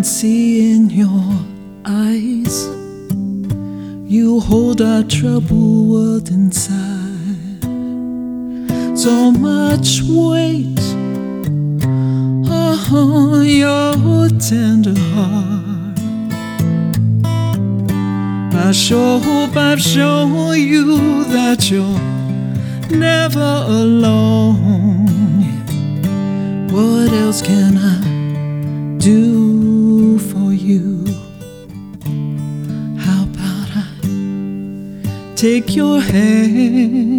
see in your eyes. You hold our troubled world inside. So much weight on your tender heart. I sure hope I've shown you that you're never alone. What else can I do for you? How about I take your hand?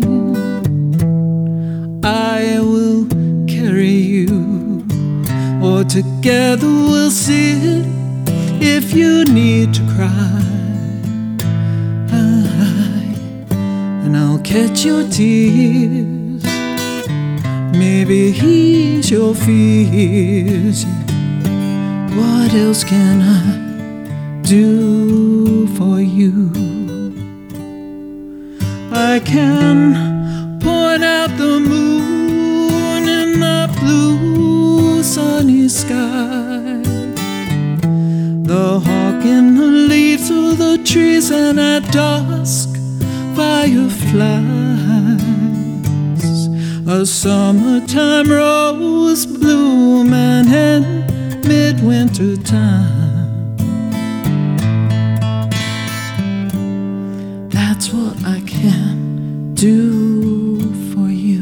I will carry you, or together we'll sit if you need to cry. And I'll catch your tears, maybe ease your fears. What else can I do for you? I can point out the moon in the blue sunny sky, the hawk in the leaves of the trees, and at dusk fireflies, a summertime rose bloom, and in midwinter time. That's what I can do for you.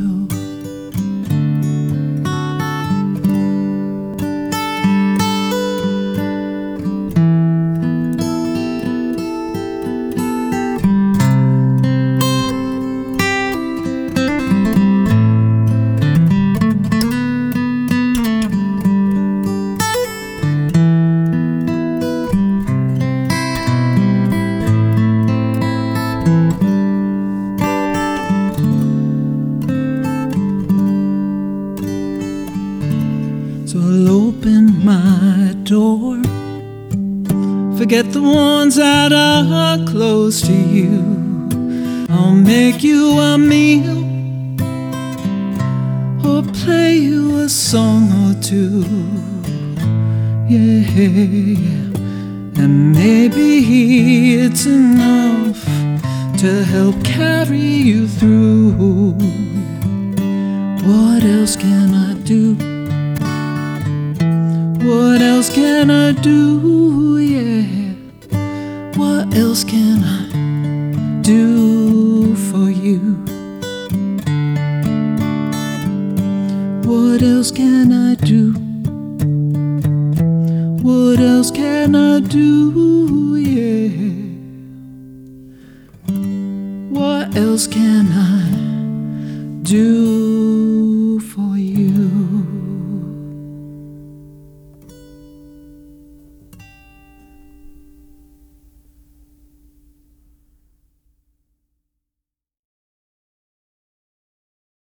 So I'll open my door, forget the ones that are close to you. I'll make you a meal, or play you a song or two. Yeah, and maybe it's enough to help carry you through. What else can I do? What else can I do? Yeah, what else can I do for you? What else can I do? What else can I do? Yeah, what else can I do?